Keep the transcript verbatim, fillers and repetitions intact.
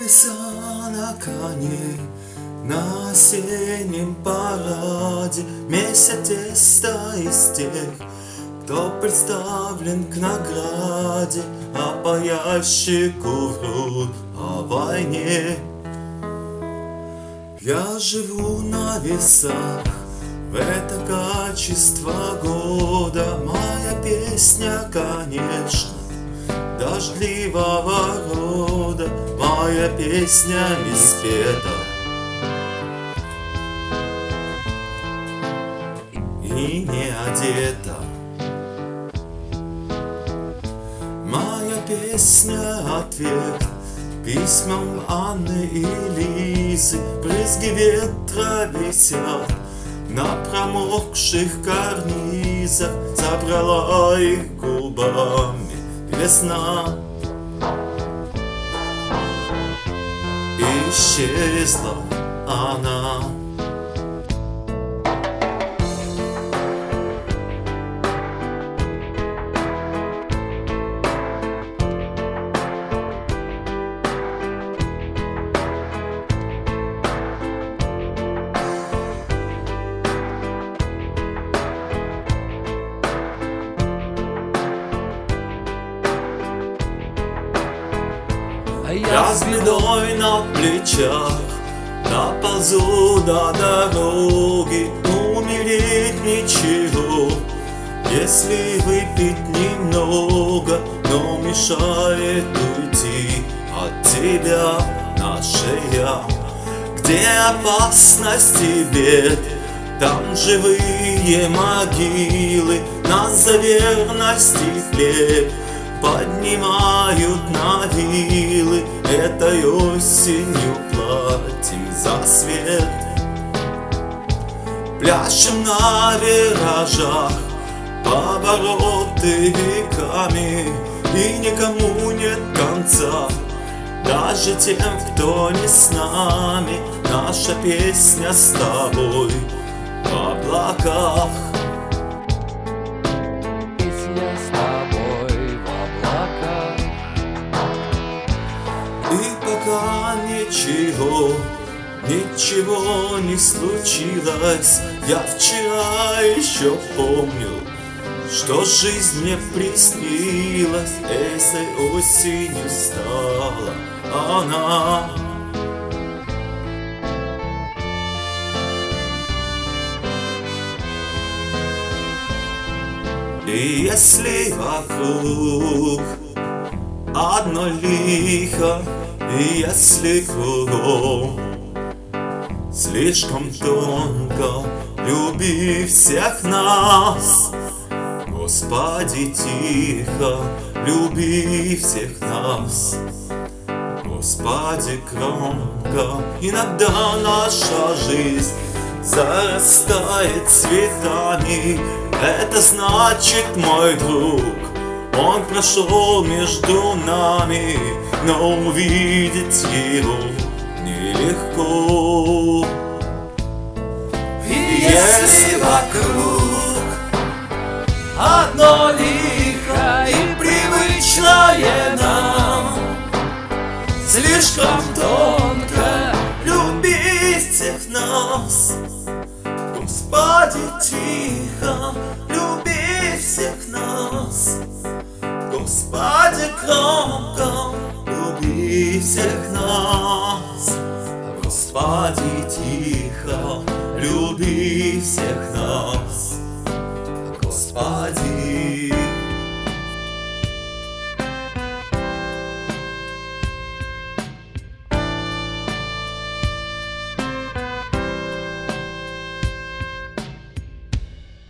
Колеса на коне, на осеннем параде месят тесто из тех, кто представлен к награде, а по ящику врут о войне. Я живу на весах, в это качество года. Моя песня, конечно, дождливого рода. Моя песня не спета и не одета. Моя песня — ответ письмам Анны и Лизы. Брызги ветра висят на промокших карнизах. Забрала их губами весна. Исчезла она. Я с бедой на плечах доползу до дороги. Умереть ничего, если выпить немного, но мешает уйти от тебя наша я. Где опасность и бед, там живые могилы. Нас за верность и хлеб поднимают на вилы. Этой осенью платим за свет. Пляшем на виражах повороты веками, и никому нет конца, даже тем, кто не с нами. Наша песня с тобой в облаках. И пока ничего, ничего не случилось, я вчера еще помню, что жизнь мне приснилась. Этой осенью стала она. И если вокруг одно лихо, и если кругом слишком тонко, люби всех нас, Господи, тихо, люби всех нас, Господи, громко. Иногда наша жизнь зарастает цветами. Это значит, мой друг, он прошел между нами, но увидеть его нелегко. И если вокруг одно лихо и привычное нам, слишком тонко любить всех нас, Господи, тихо, люби всех нас, Господи, громко, люби всех нас, Господи, тихо, люби всех нас, Господи.